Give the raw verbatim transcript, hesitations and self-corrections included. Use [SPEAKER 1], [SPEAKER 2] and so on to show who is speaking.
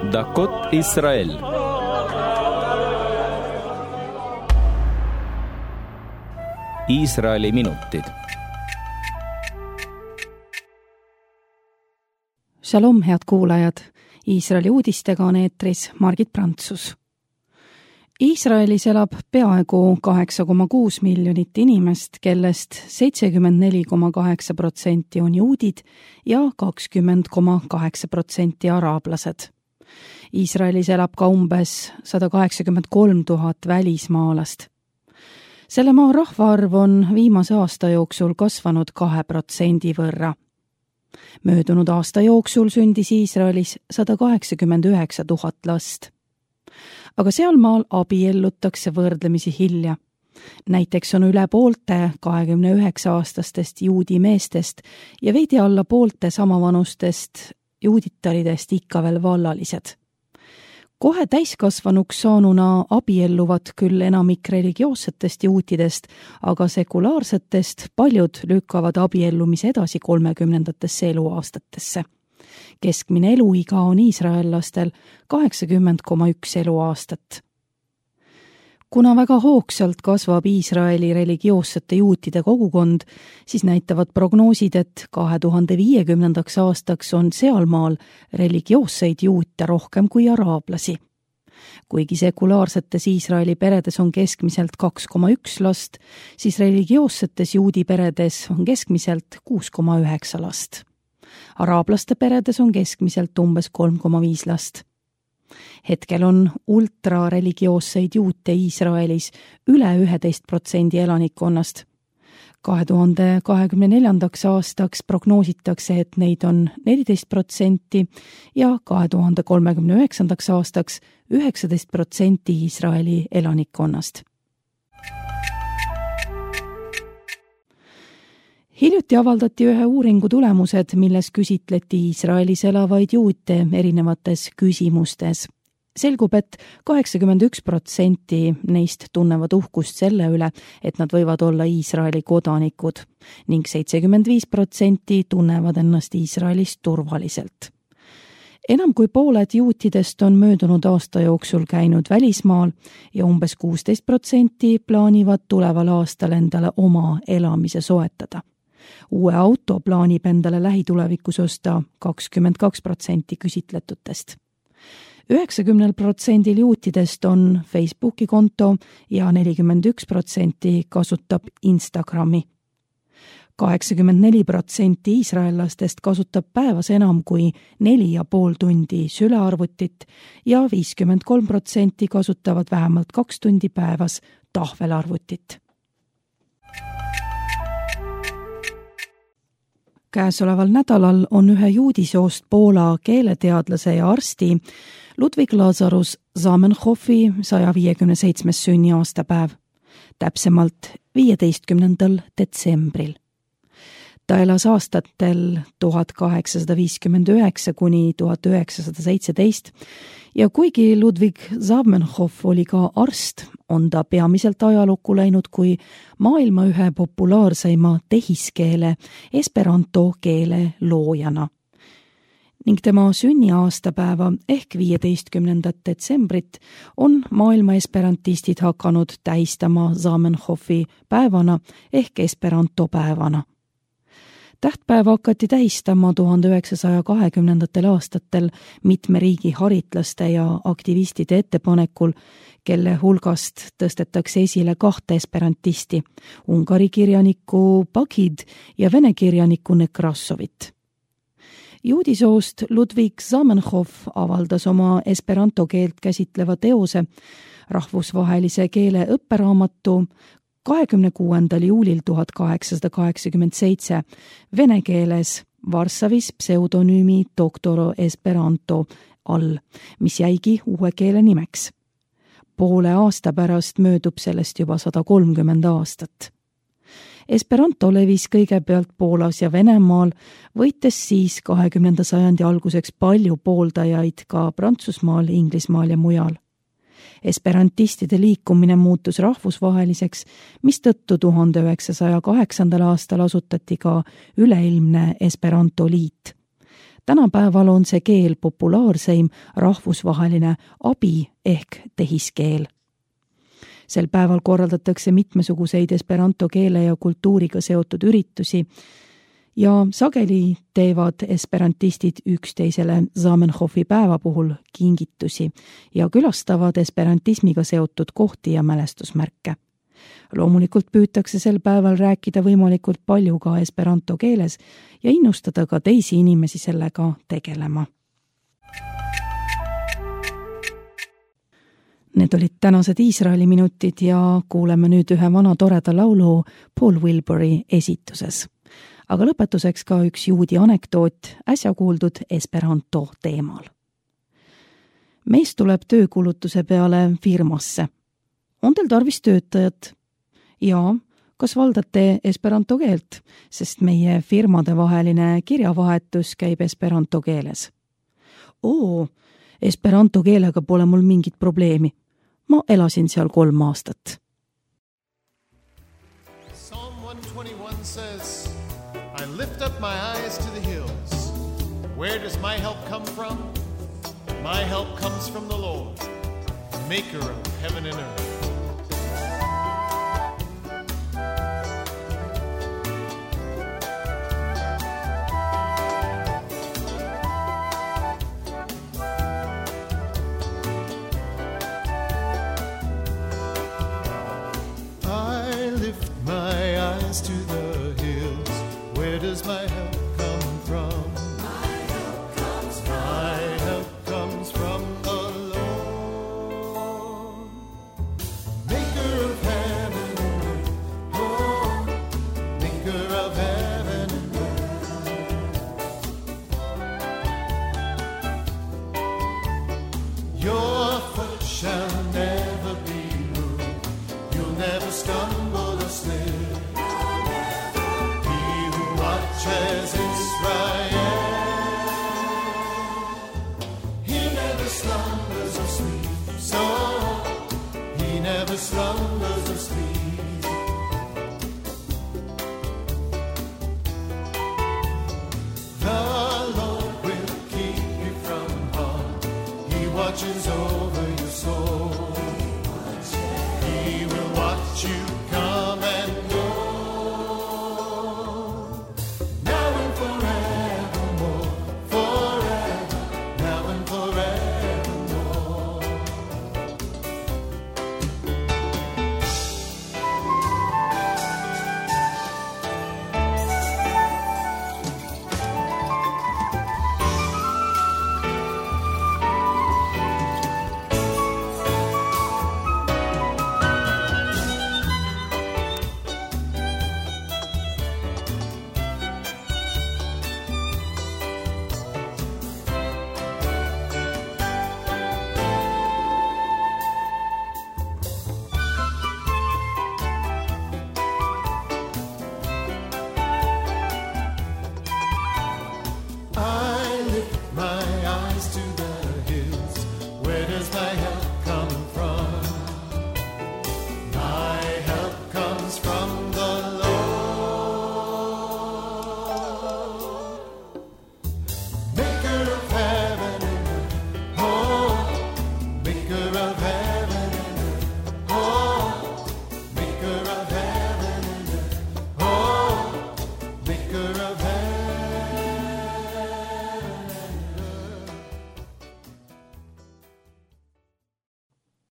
[SPEAKER 1] דקות ישראל. Iisraeli minutid.
[SPEAKER 2] Shalom, head kuulajad! Iisraeli uudistega on eetris Margit Prantsus. Iisraelis elab peaaegu kaheksa koma kuus miljonit inimest, kellest seitsekümmend neli koma kaheksa protsenti on juudid ja kakskümmend koma kaheksa protsenti araablased. Iisraelis elab ka umbes sada kaheksakümmend kolm tuhat välismaalast. Selle maa rahvaarv on viimase aasta jooksul kasvanud kahe protsendi võrra. Möödunud aasta jooksul sündis Iisraelis sada kaheksakümmend üheksa tuhat last. Aga sealmaal abiellutakse võrdlemisi hilja. Näiteks on üle poolte kahekümne üheksa aastastest juudi meestest ja veidi alla poolte samavanustest juuditaridest ikka veel vallalised. Kohe täiskasvanuks saanuna abielluvad küll enamik religioossetest juutidest, aga sekulaarsetest paljud lükkavad abiellumise edasi kolmekümnendatesse eluaastatesse. Keskmine eluiga on iisraellastel kaheksakümmend koma üks eluaastat. Kuna väga hoogsalt kasvab Iisraeli religioossete juutide kogukond, siis näitavad prognoosid, et kahe tuhande viiekümnendaks aastaks on sealmaal religioosseid juute rohkem kui araablasi. Kuigi sekulaarsetes Iisraeli peredes on keskmiselt kaks koma üks last, siis religioossetes juudi peredes on keskmiselt kuus koma üheksa last. Araablaste peredes on keskmiselt umbes kolm koma viis last. Hetkel on ultrareligiooseid juute Iisraelis üle üheteist protsendi elanikkonnast. kahe tuhande kahekümne neljandaks aastaks prognoositakse, et neid on neliteist protsenti ja kahe tuhande kolmekümne üheksandaks aastaks üheksateist protsenti Iisraeli elanikkonnast. Hiljuti avaldati ühe uuringu tulemused, milles küsitleti Iisraelis elavaid juute erinevates küsimustes. Selgub, et kaheksakümmend üks protsenti neist tunnevad uhkust selle üle, et nad võivad olla Iisraeli kodanikud ning seitsekümmend viis protsenti tunnevad ennast Iisraelis turvaliselt. Enam kui pooled juutidest on möödunud aasta jooksul käinud välismaal ja umbes kuusteist protsenti plaanivad tuleval aastal endale oma elamise soetada. Uue auto plaanib endale lähitulevikus osta kakskümmend kaks protsenti küsitletutest. üheksakümmend protsenti juutidest on Facebooki konto ja nelikümmend üks protsenti kasutab Instagrami. kaheksakümmend neli protsenti iisraellastest kasutab päevas enam kui neli ja pool tundi sülearvutit ja viiskümmend kolm protsenti kasutavad vähemalt kaks tundi päevas tahvelarvutit. Käesoleval nädalal on ühe juudisoost Poola keeleteadlase ja arsti Ludwig Lazarus Zamenhofi saja viiekümne seitsmes sünniaastapäev, täpsemalt viieteistkümnendal detsembril. Ta elas aastatel tuhat kaheksasada viiskümmend üheksa kuni tuhat üheksasada seitseteist ja kuigi Ludwig Zamenhof oli ka arst, on ta peamiselt ajalukku läinud kui maailma ühe populaarseima tehiskeele esperanto keele loojana. Ning tema sünniaastapäeva ehk viieteistkümnendat detsembrit on maailma esperantistid hakanud tähistama Zamenhofi päevana ehk esperanto päevana. Tähtpäeva hakati tähistama tuhande üheksasaja kahekümnendatel aastatel mitme riigi haritlaste ja aktivistide ettepanekul, kelle hulgast tõstetakse esile kahte esperantisti, Ungari kirjanikku Bagid ja vene kirjanikku Nekrassovit. Juudisoost Ludwig Zamenhof avaldas oma esperanto keelt käsitleva teose, rahvusvahelise keele õpperaamatu kahekümne kuuendal juulil tuhat kaheksasada kaheksakümmend seitse vene keeles Varssavis pseudonüümi Doctoro Esperanto all, mis jäigi uue keele nimeks. Poole aasta pärast möödub sellest juba sada kolmkümmend aastat. Esperanto levis kõigepealt Poolas ja Venemaal, võites siis kahekümnenda sajandi alguseks palju pooldajaid ka Prantsusmaal, Inglismaal ja mujal. Esperantistide liikumine muutus rahvusvaheliseks, mistõttu tuhande üheksasaja kaheksandal aastal asutati ka üleilmne Esperanto liit. tänapäeval on see keel populaarseim rahvusvaheline abi ehk tehiskeel. Sel päeval korraldatakse mitmesuguseid esperanto keele ja kultuuriga seotud üritusi ja sageli teevad esperantistid üksteisele Zamenhofi päeva puhul kingitusi ja külastavad esperantismiga seotud kohti ja mälestusmärke. Loomulikult püütakse sel päeval rääkida võimalikult palju ka esperanto keeles ja innustada ka teisi inimesi sellega tegelema. Need olid tänased Iisraeli minutid ja kuuleme nüüd ühe vana toreda laulu Paul Wilburi esituses. Aga lõpetuseks ka üks juudi anekdoot äsja kuuldud esperanto teemal. Mees tuleb töökulutuse peale firmasse. On teil tarvis töötajat? Ja, kas valdate esperanto keelt, sest meie firmade vaheline kirjavahetus käib esperanto keeles? Oo, esperanto keelega pole mul mingit probleemi. Ma elasin seal kolm aastat.
[SPEAKER 1] Psalm one twenty-one says, I lift up my eyes to the hills. Where does my help come from? My help comes from the Lord, maker of heaven and earth. To the hills, where does my help come from? My help comes from, my help comes from the Lord, maker of heaven and earth. Oh, maker of heaven and earth. Your foot shall never be moved. You'll never stumble or slip. As Israel, he never slumbers or sleeps. So he never slumbers or sleeps. The Lord will keep you from harm. He watches over